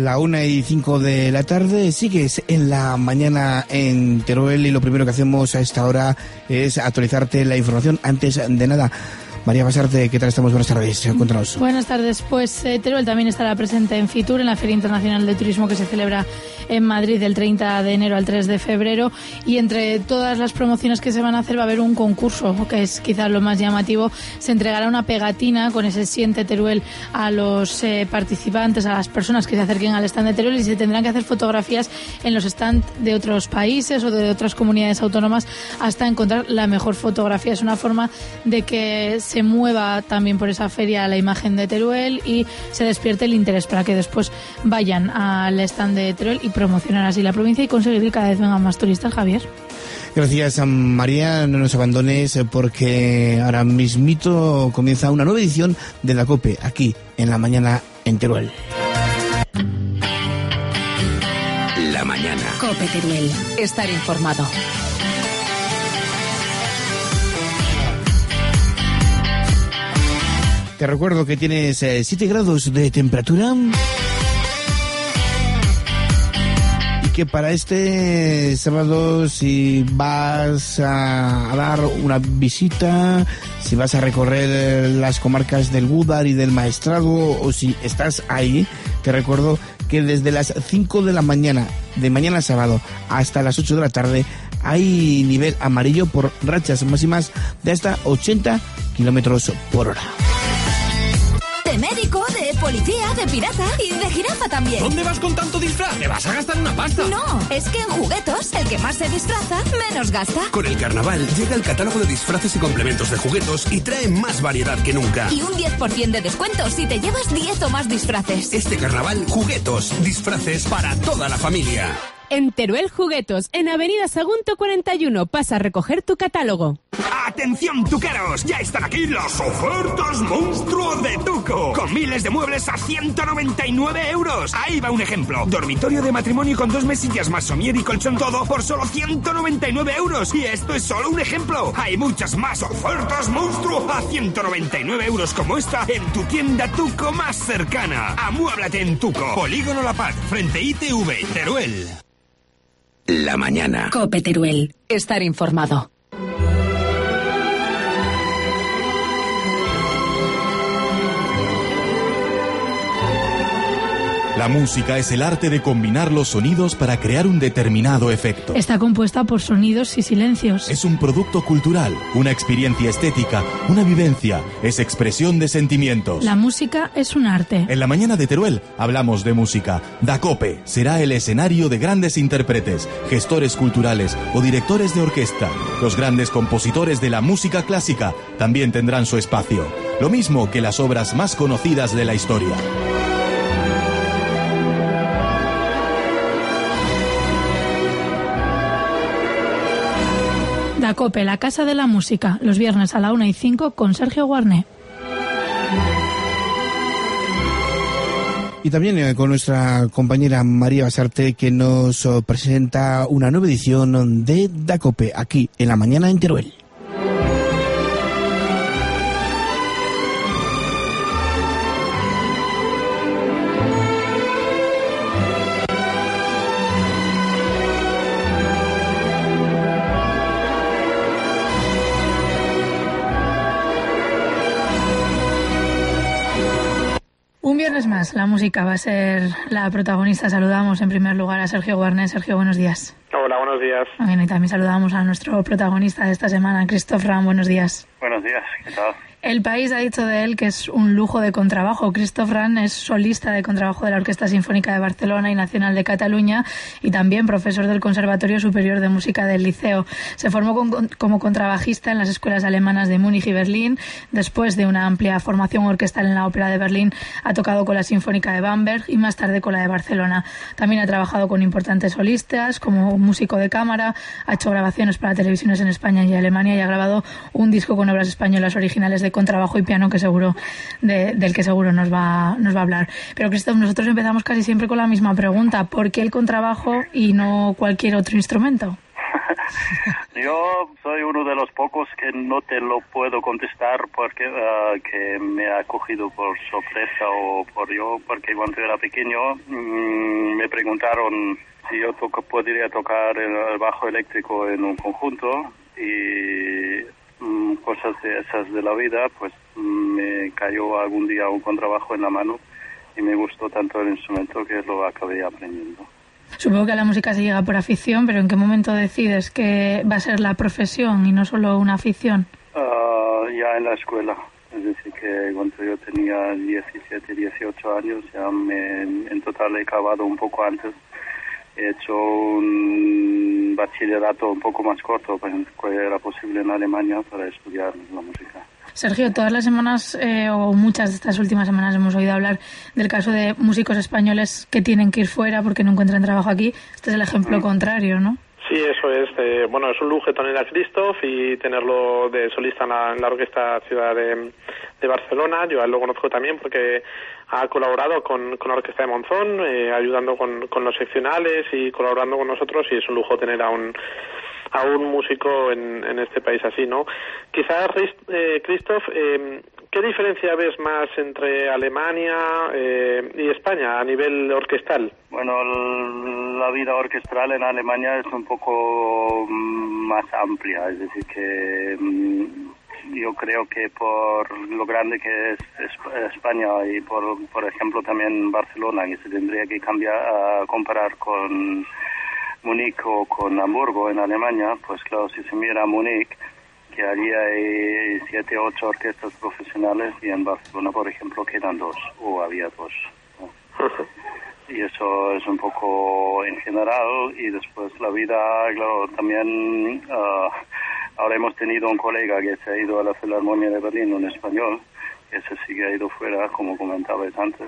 la 1:05 de la tarde. Sigues en la mañana en Teruel y lo primero que hacemos a esta hora es actualizarte la información. Antes de nada, María Basarte, ¿qué tal estamos? Buenas tardes, cuéntanos. Buenas tardes, pues Teruel también estará presente en Fitur, en la Feria Internacional de Turismo que se celebra en Madrid del 30 de enero al 3 de febrero, y entre todas las promociones que se van a hacer va a haber un concurso, que es quizás lo más llamativo. Se entregará una pegatina con ese Siente Teruel a los participantes, a las personas que se acerquen al stand de Teruel, y se tendrán que hacer fotografías en los stands de otros países o de otras comunidades autónomas hasta encontrar la mejor fotografía. Es una forma de que se mueva también por esa feria la imagen de Teruel y se despierte el interés para que después vayan al stand de Teruel y promocionar así la provincia y conseguir que cada vez vengan más turistas, Javier. Gracias, María. No nos abandones porque ahora mismito comienza una nueva edición de la COPE aquí en la mañana en Teruel. La mañana. COPE Teruel. Estar informado. Te recuerdo que tienes 7 grados de temperatura y que para este sábado, si vas a dar una visita, si vas a recorrer las comarcas del Gúdar y del Maestrazgo, o si estás ahí, te recuerdo que desde las 5 de la mañana, de mañana sábado, hasta las 8 de la tarde, hay nivel amarillo por rachas máximas de hasta 80 kilómetros por hora. De médico, de policía, de pirata y de jirafa también. ¿Dónde vas con tanto disfraz? ¿Te vas a gastar una pasta? No, es que en Juguetos, el que más se disfraza, menos gasta. Con el carnaval llega el catálogo de disfraces y complementos de Juguetos y trae más variedad que nunca. Y un 10% de descuento si te llevas 10 o más disfraces. Este carnaval, Juguetos, disfraces para toda la familia. En Teruel Juguetos, en Avenida Sagunto 41, pasa a recoger tu catálogo. ¡Atención, tuqueros! Ya están aquí las ofertas monstruo de Tuco. Con miles de muebles a 199 euros. Ahí va un ejemplo. Dormitorio de matrimonio con 2 mesillas más somier y colchón todo por solo 199 euros. Y esto es solo un ejemplo. Hay muchas más ofertas monstruo a 199 euros como esta en tu tienda Tuco más cercana. Amuéblate en Tuco. Polígono La Paz, frente ITV, Teruel. La mañana. COPE Teruel. Estar informado. La música es el arte de combinar los sonidos para crear un determinado efecto. Está compuesta por sonidos y silencios. Es un producto cultural, una experiencia estética, una vivencia, es expresión de sentimientos. La música es un arte. En la mañana de Teruel hablamos de música. DACOPE será el escenario de grandes intérpretes, gestores culturales o directores de orquesta. Los grandes compositores de la música clásica también tendrán su espacio, lo mismo que las obras más conocidas de la historia. DACOPE, la Casa de la Música, los viernes a la 1:05 con Sergio Guarné. Y también con nuestra compañera María Basarte, que nos presenta una nueva edición de DACOPE aquí en la mañana en Teruel. Un viernes más, la música va a ser la protagonista. Saludamos en primer lugar a Sergio Guarné. Sergio, buenos días. Hola, buenos días. Bien, y también saludamos a nuestro protagonista de esta semana, Christoph Ramm. Buenos días. Buenos días, ¿qué tal? El País ha dicho de él que es un lujo de contrabajo. Christoph Ramm es solista de contrabajo de la Orquesta Sinfónica de Barcelona y Nacional de Cataluña y también profesor del Conservatorio Superior de Música del Liceo. Se formó como contrabajista en las escuelas alemanas de Múnich y Berlín. Después de una amplia formación orquestal en la Ópera de Berlín, ha tocado con la Sinfónica de Bamberg y más tarde con la de Barcelona. También ha trabajado con importantes solistas como músico de cámara, ha hecho grabaciones para televisiones en España y Alemania y ha grabado un disco con obras españolas originales de contrabajo y piano que seguro del que seguro nos va a hablar. Pero Christoph, nosotros empezamos casi siempre con la misma pregunta: ¿por qué el contrabajo y no cualquier otro instrumento? Yo soy uno de los pocos que no te lo puedo contestar porque que me ha cogido por sorpresa porque cuando era pequeño me preguntaron si yo podría tocar el bajo eléctrico en un conjunto y cosas de esas de la vida, pues me cayó algún día un contrabajo en la mano y me gustó tanto el instrumento que lo acabé aprendiendo. Supongo que a la música se llega por afición, pero ¿en qué momento decides que va a ser la profesión y no solo una afición? Ya en la escuela. Es decir, que cuando yo tenía 17, 18 años, ya en total he acabado un poco antes. He hecho un bachillerato un poco más corto, que era posible en Alemania, para estudiar la música. Sergio, todas las semanas o muchas de estas últimas semanas hemos oído hablar del caso de músicos españoles que tienen que ir fuera porque no encuentran trabajo aquí. Este es el ejemplo contrario, ¿no? Sí, eso es. Bueno, es un lujo tener a Christoph y tenerlo de solista en la Orquesta Ciudad de Barcelona. Yo a él lo conozco también porque ha colaborado con la Orquesta de Monzón, ayudando con los seccionales y colaborando con nosotros, y es un lujo tener a un músico en este país así, ¿no? Quizás, Christoph, ¿qué diferencia ves más entre Alemania y España a nivel orquestal? Bueno, la vida orquestral en Alemania es un poco más amplia, es decir, que yo creo que por lo grande que es España y por ejemplo también Barcelona, que se tendría que comparar con Múnich o con Hamburgo en Alemania, pues claro, si se mira a Múnich, que allí hay 7 o 8 orquestas profesionales y en Barcelona, por ejemplo, quedan 2 o había 2, ¿no? Y eso es un poco en general. Y después la vida, claro, también ahora hemos tenido un colega que se ha ido a la Filarmonía de Berlín, un español, que se sigue ha ido fuera, como comentabas antes.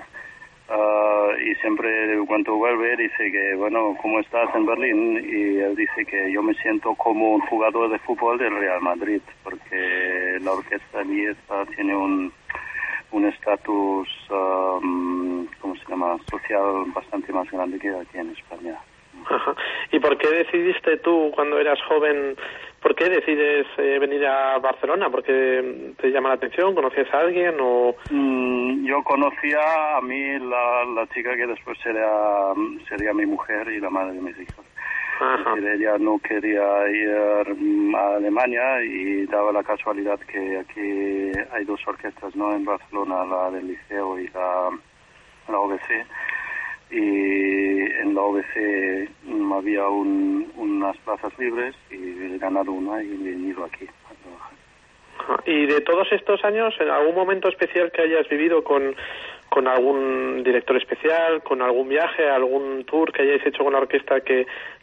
Y siempre cuando vuelve dice que, bueno, ¿cómo estás en Berlín? Y él dice que yo me siento como un jugador de fútbol del Real Madrid, porque la orquesta allí tiene un estatus, ¿cómo se llama?, social bastante más grande que aquí en España. Ajá. ¿Y por qué decidiste tú, cuando eras joven, por qué decides venir a Barcelona? ¿Por qué te llama la atención? ¿Conocías a alguien o...? Yo conocía a mí la chica que después sería mi mujer y la madre de mis hijos. Ella no quería ir a Alemania y daba la casualidad que aquí hay 2 orquestas, ¿no?, en Barcelona, la del Liceo y la OBC. Y en la OBC había unas plazas libres y he ganado una y he venido aquí a trabajar. Y de todos estos años, ¿en algún momento especial que hayas vivido con algún director especial, con algún viaje, algún tour que hayáis hecho con la orquesta que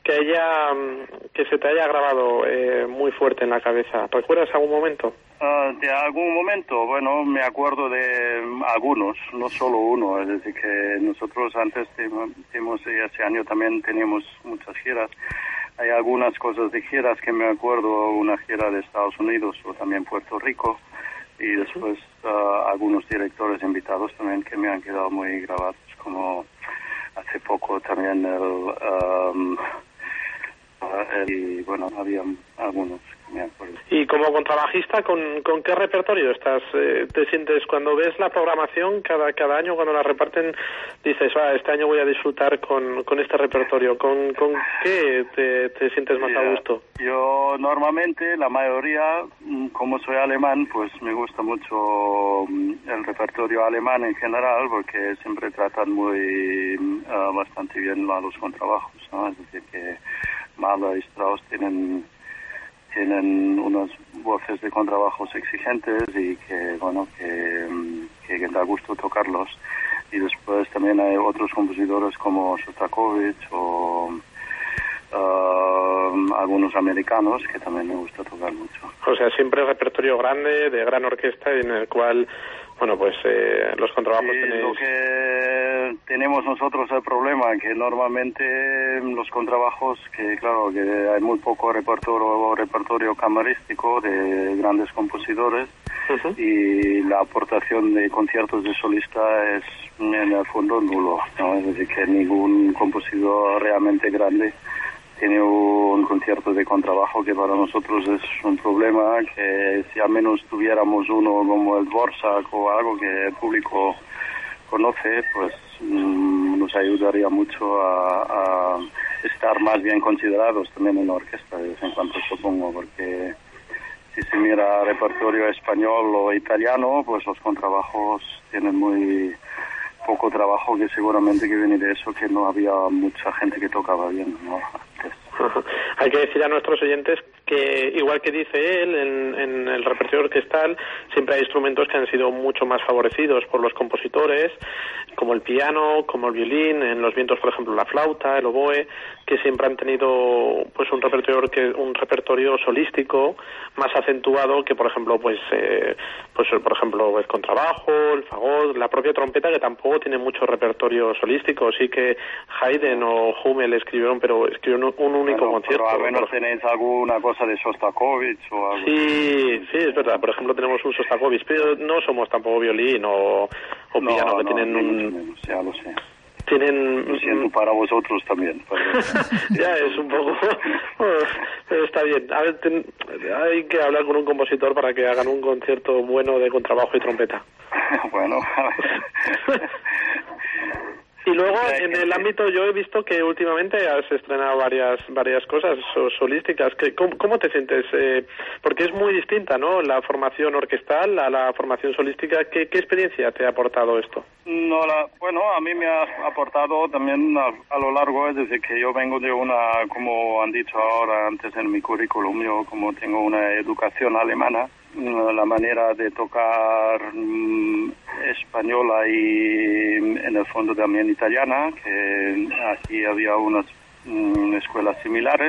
se te haya grabado muy fuerte en la cabeza? ¿Recuerdas algún momento? De algún momento, bueno, me acuerdo de algunos, no solo uno. Es decir, que nosotros antes ese año también teníamos muchas giras. Hay algunas cosas de giras que me acuerdo, una gira de Estados Unidos o también Puerto Rico, y después algunos directores invitados también que me han quedado muy grabados, como hace poco también y bueno, había algunos que me acuerdo. Y como contrabajista, ¿con qué repertorio estás? ¿Te sientes cuando ves la programación cada año, cuando la reparten, dices, este año voy a disfrutar con este repertorio? ¿Con qué te sientes más a gusto? Yo normalmente, la mayoría, como soy alemán, pues me gusta mucho el repertorio alemán en general, porque siempre tratan bastante bien a los contrabajos, ¿no? Es decir, que Mahler y Strauss tienen unas voces de contrabajos exigentes y que da gusto tocarlos. Y después también hay otros compositores como Shostakovich o algunos americanos que también me gusta tocar mucho. O sea, siempre repertorio grande, de gran orquesta, en el cual, bueno, pues los contrabajos tenéis... Lo que tenemos nosotros el problema, que normalmente los contrabajos, que claro, que hay muy poco repertorio camarístico de grandes compositores, y la aportación de conciertos de solista es en el fondo nulo, ¿no? Es decir, que ningún compositor realmente grande tiene un concierto de contrabajo que para nosotros es un problema, que si al menos tuviéramos uno como el Dvorak o algo que el público conoce, pues nos ayudaría mucho a estar más bien considerados también en la orquesta de vez en cuando, supongo, porque si se mira repertorio español o italiano, pues los contrabajos tienen muy poco trabajo, que seguramente que viene de eso, que no había mucha gente que tocaba bien, ¿no? Hay que decir a nuestros oyentes que, igual que dice él, en el repertorio orquestal siempre hay instrumentos que han sido mucho más favorecidos por los compositores, como el piano, como el violín, en los vientos, por ejemplo, la flauta, el oboe, que siempre han tenido pues un repertorio solístico más acentuado que, por ejemplo, por ejemplo, el contrabajo, el fagot, la propia trompeta, que tampoco tiene mucho repertorio solístico. Sí que Haydn o Hummel escribieron un único concierto. Pero al menos tenéis alguna cosa de Shostakovich o algo. Sí, es verdad. Por ejemplo, tenemos un Shostakovich, pero no somos tampoco violín o piano, que tienen un... Menos, ya lo sé. Lo siento para vosotros también. Ya es un poco... pero está bien. A ver, hay que hablar con un compositor para que hagan un concierto bueno de contrabajo y trompeta. Bueno, a ver. Y luego, en el ámbito, yo he visto que últimamente has estrenado varias cosas solísticas. ¿Cómo te sientes? Porque es muy distinta, ¿no?, la formación orquestal a la formación solística. ¿Qué experiencia te ha aportado esto? Bueno, a mí me ha aportado también a lo largo, es decir, que yo vengo de como han dicho ahora antes en mi currículum, yo como tengo una educación alemana, la manera de tocar española y en el fondo también italiana, que aquí había unas escuelas similares,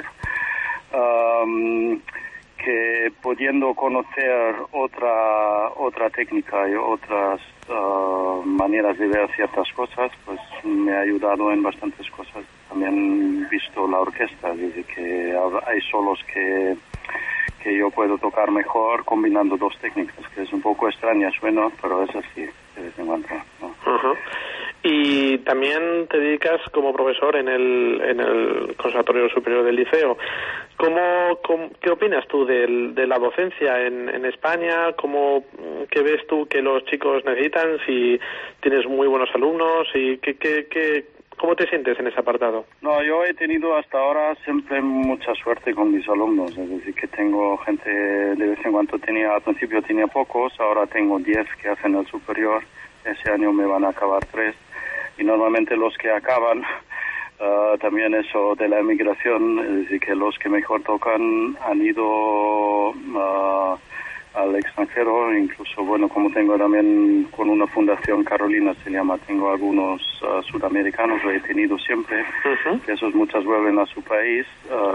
que pudiendo conocer otra técnica y otras maneras de ver ciertas cosas, pues me ha ayudado en bastantes cosas. También visto la orquesta, desde que hay solos que yo puedo tocar mejor combinando dos técnicas, que es un poco extraña, suena, pero es así, de vez en cuando, ¿no? Uh-huh. Y también te dedicas como profesor en el Conservatorio Superior del Liceo. ¿Qué opinas tú de la docencia en España? ¿Qué ves tú que los chicos necesitan? Si tienes muy buenos alumnos, y ¿cómo te sientes en ese apartado? No, yo he tenido hasta ahora siempre mucha suerte con mis alumnos, es decir, que tengo gente, de vez en cuando al principio tenía pocos, ahora tengo 10 que hacen el superior, ese año me van a acabar 3, y normalmente los que acaban, también eso de la emigración, es decir, que los que mejor tocan han ido al extranjero, incluso, bueno, como tengo también con una fundación, Carolina se llama, tengo algunos sudamericanos, lo he tenido siempre, uh-huh. Que esos muchos vuelven a su país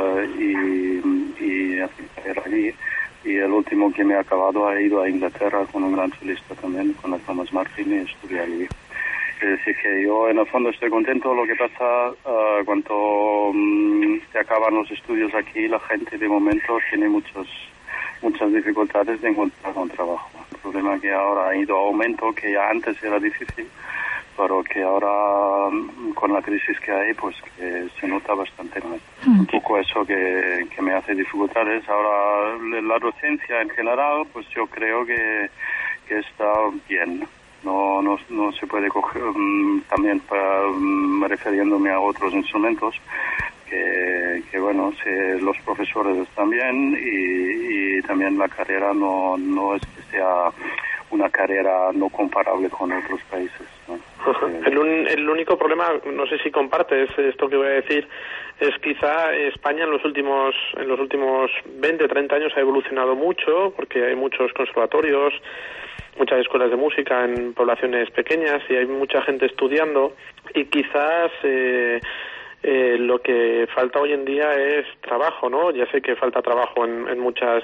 y hacen carrera allí, y el último que me ha acabado ha ido a Inglaterra con un gran solista también, con el Thomas Martin, y estudié allí. Es decir, que yo en el fondo estoy contento. Lo que pasa cuando se acaban los estudios aquí, la gente de momento tiene muchas dificultades de encontrar un trabajo. El problema es que ahora ha ido a aumento, que ya antes era difícil, pero que ahora con la crisis que hay, pues que se nota bastante más. Un poco eso que me hace dificultades. Ahora la docencia en general, pues yo creo que está bien. No se puede coger, también refiriéndome a otros instrumentos, que bueno, los profesores están bien, y también la carrera no es que sea una carrera no comparable con otros países, ¿no? El único problema, no sé si compartes esto que voy a decir, es quizá España en los últimos 20, 30 años ha evolucionado mucho, porque hay muchos conservatorios, muchas escuelas de música en poblaciones pequeñas, y hay mucha gente estudiando, y quizás lo que falta hoy en día es trabajo, ¿no? Ya sé que falta trabajo en muchas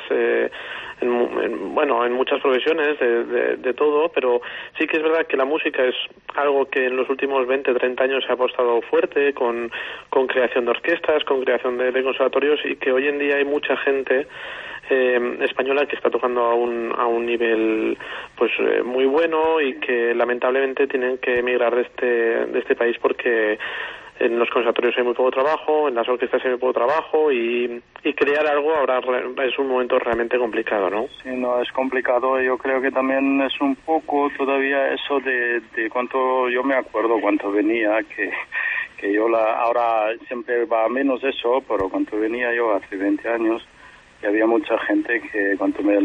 en muchas profesiones de todo, pero sí que es verdad que la música es algo que en los últimos 20, 30 años se ha apostado fuerte con creación de orquestas, con creación de conservatorios, y que hoy en día hay mucha gente española que está tocando a un nivel pues muy bueno, y que lamentablemente tienen que emigrar de este país porque en los conservatorios hay muy poco trabajo, en las orquestas hay muy poco trabajo y crear algo ahora es un momento realmente complicado, ¿no? Sí, no, es complicado. Yo creo que también es un poco todavía eso de cuánto, yo me acuerdo cuánto venía, que yo ahora siempre va menos eso, pero cuando venía yo hace 20 años, que había mucha gente que cuando me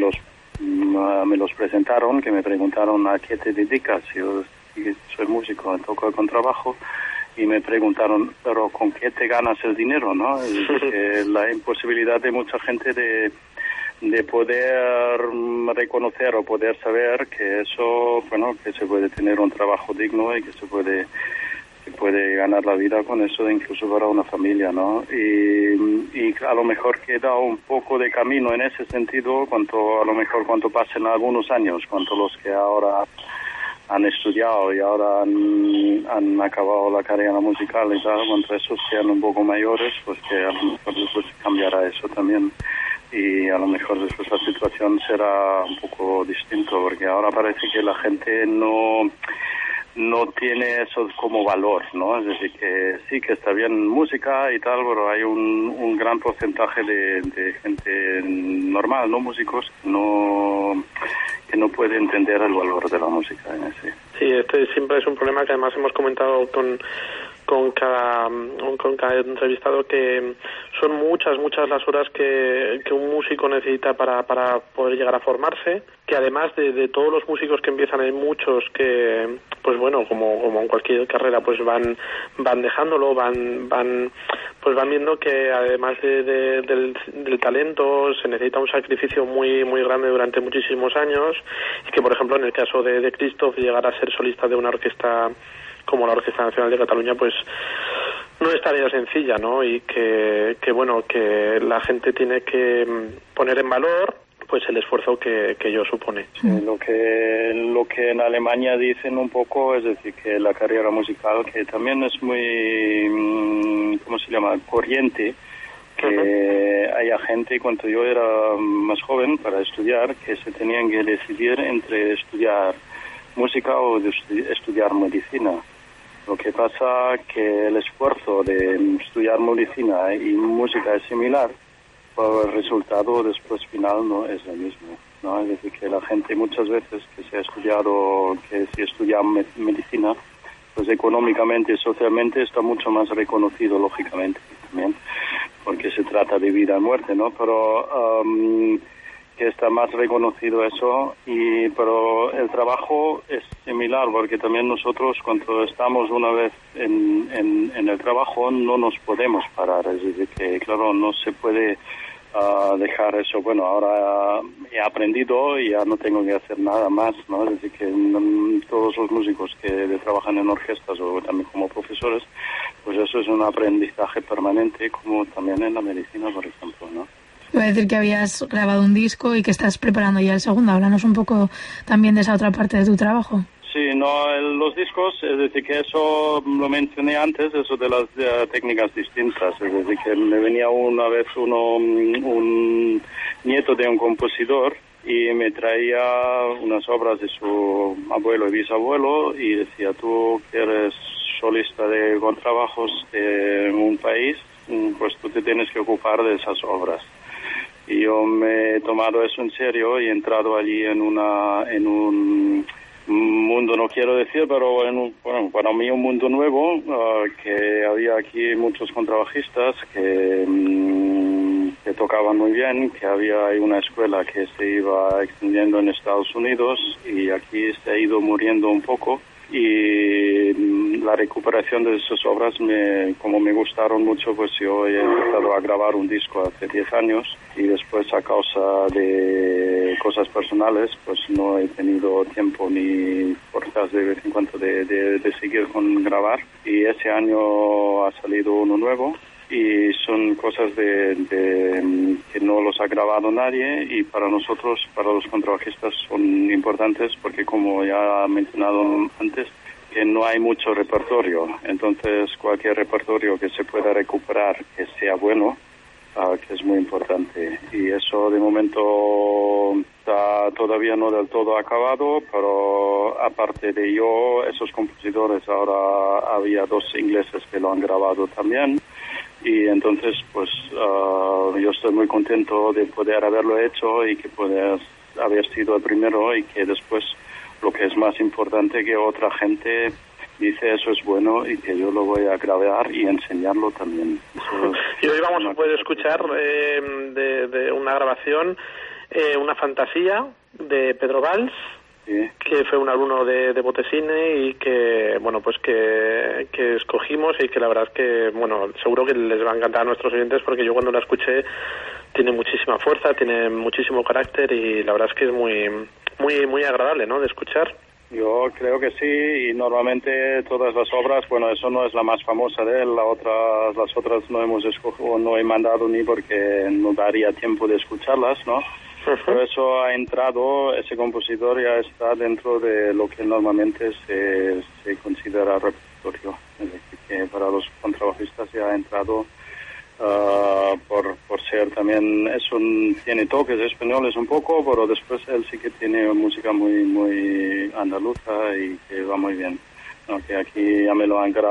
los presentaron, que me preguntaron ¿a qué te dedicas? Yo soy músico, toco el contrabajo, y me preguntaron, pero ¿con qué te ganas el dinero, no? Y la imposibilidad de mucha gente de poder reconocer o poder saber que eso, bueno, que se puede tener un trabajo digno y que se puede ganar la vida con eso, incluso para una familia, ¿no? Y a lo mejor queda un poco de camino en ese sentido, a lo mejor cuando pasen algunos años, cuando los que ahora han estudiado y ahora han acabado la carrera musical y tal, cuando esos sean un poco mayores, pues que a lo mejor después cambiará eso también. Y a lo mejor después la situación será un poco distinto, porque ahora parece que la gente no tiene eso como valor, ¿no? Es decir, que sí que está bien música y tal, pero hay un gran porcentaje de gente normal, no músicos, que no puede entender el valor de la música en ese. Sí, este siempre es un problema que además hemos comentado con cada entrevistado, que son muchas las horas que un músico necesita para poder llegar a formarse, que además de todos los músicos que empiezan, hay muchos que, pues bueno, como en cualquier carrera, pues van dejándolo, van viendo que además del talento se necesita un sacrificio muy grande durante muchísimos años, y que por ejemplo en el caso de Christoph, llegar a ser solista de una orquesta como la Orquesta Nacional de Cataluña, pues no es tarea sencilla, ¿no? Y que bueno, que la gente tiene que poner en valor pues el esfuerzo que ello supone. Sí, lo que en Alemania dicen un poco, es decir, que la carrera musical, que también es muy, ¿cómo se llama?, corriente, que haya gente, cuando yo era más joven, para estudiar, que se tenían que decidir entre estudiar música o estudiar medicina. Lo que pasa que el esfuerzo de estudiar medicina y música es similar, pero el resultado después final no es el mismo, ¿no? Es decir, que la gente muchas veces que si estudia medicina, pues económicamente y socialmente está mucho más reconocido, lógicamente, también, porque se trata de vida y muerte, ¿no? Pero que está más reconocido eso, pero el trabajo es similar, porque también nosotros cuando estamos una vez en el trabajo no nos podemos parar, es decir, que claro, no se puede dejar eso, bueno, ahora he aprendido y ya no tengo que hacer nada más, ¿no? Es decir, que todos los músicos que trabajan en orquestas o también como profesores, pues eso es un aprendizaje permanente, como también en la medicina, por ejemplo, ¿no? Iba a decir que habías grabado un disco y que estás preparando ya el segundo. Háblanos un poco también de esa otra parte de tu trabajo. Sí, los discos, es decir, que eso lo mencioné antes, eso de las técnicas distintas. Es decir, que me venía una vez un nieto de un compositor y me traía unas obras de su abuelo y bisabuelo y decía, tú que eres solista de contrabajos de un país, pues tú te tienes que ocupar de esas obras. Y yo me he tomado eso en serio y he entrado allí en un mundo, no quiero decir, pero para mí un mundo nuevo, que había aquí muchos contrabajistas que tocaban muy bien, que había una escuela que se iba extendiendo en Estados Unidos y aquí se ha ido muriendo un poco. Y la recuperación de esas obras, como me gustaron mucho, pues yo he empezado a grabar un disco hace 10 años y después, a causa de cosas personales, pues no he tenido tiempo ni fuerzas de vez en cuando de seguir con grabar. Y ese año ha salido uno nuevo y son cosas que no los ha grabado nadie, y para nosotros, para los contrabajistas, son importantes porque, como ya he mencionado antes, que no hay mucho repertorio. Entonces cualquier repertorio que se pueda recuperar, que sea bueno, que es muy importante. Y eso de momento está está todavía no del todo acabado, pero aparte de yo, esos compositores, ahora había 2 ingleses que lo han grabado también. Y entonces, pues, yo estoy muy contento de poder haberlo hecho y que poder haber sido el primero, y que después, lo que es más importante, que otra gente dice eso es bueno y que yo lo voy a grabar y enseñarlo también. Y hoy vamos a poder escuchar de una grabación, Una fantasía, de Pedro Valls, sí, que fue un alumno de Botesine y que, bueno, pues que escogimos, y que la verdad es que, bueno, seguro que les va a encantar a nuestros oyentes, porque yo cuando la escuché tiene muchísima fuerza, tiene muchísimo carácter, y la verdad es que es muy agradable, ¿no?, de escuchar. Yo creo que sí, y normalmente todas las obras, bueno, eso no es la más famosa de él, las otras no hemos escogido, no he mandado ni porque no daría tiempo de escucharlas, ¿no? Por eso ha entrado, ese compositor ya está dentro de lo que normalmente se considera repertorio. Es decir, que para los contrabajistas ya ha entrado por ser también, tiene toques españoles un poco, pero después él sí que tiene música muy andaluza y que va muy bien. ¿No? Que aquí ya me lo han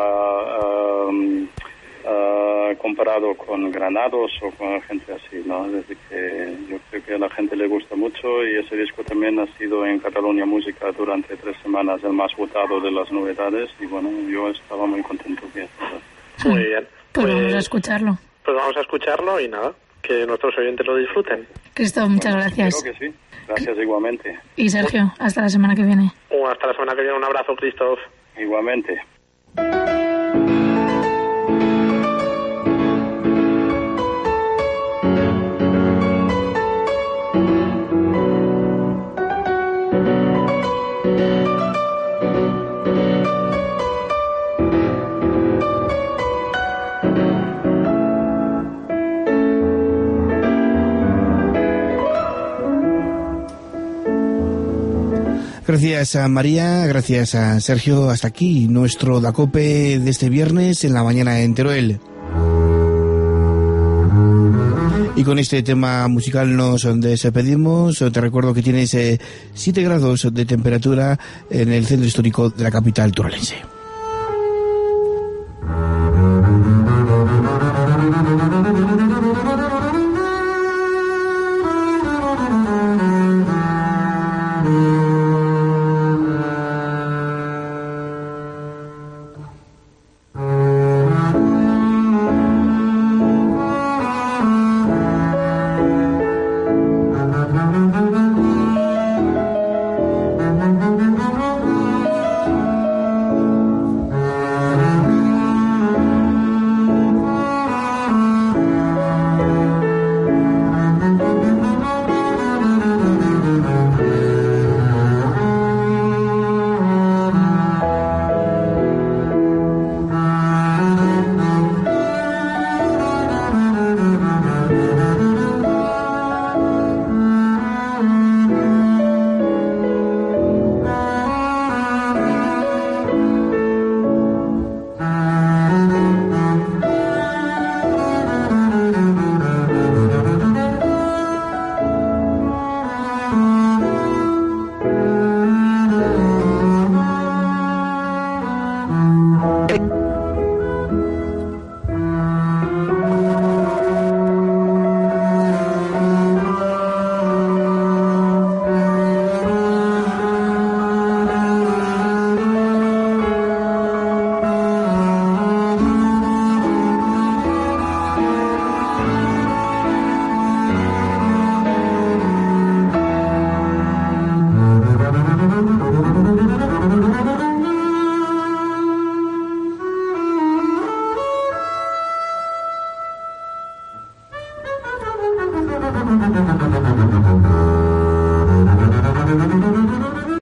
comparado con Granados o con gente así, ¿no? Desde que yo creo que a la gente le gusta mucho, y ese disco también ha sido en Cataluña Música durante 3 semanas el más votado de las novedades, y bueno, yo estaba muy contento que muy bien. Pues vamos a escucharlo. Pues vamos a escucharlo y nada, que nuestros oyentes lo disfruten. Cristo, muchas gracias. Creo que sí. Gracias igualmente. Y Sergio, hasta la semana que viene. Hasta la semana que viene. Un abrazo, Christoph. Igualmente. Gracias a María, gracias a Sergio. Hasta aquí nuestro Dacope de este viernes en la mañana en Teruel. Y con este tema musical nos despedimos. Te recuerdo que tienes 7 grados de temperatura en el centro histórico de la capital turolense.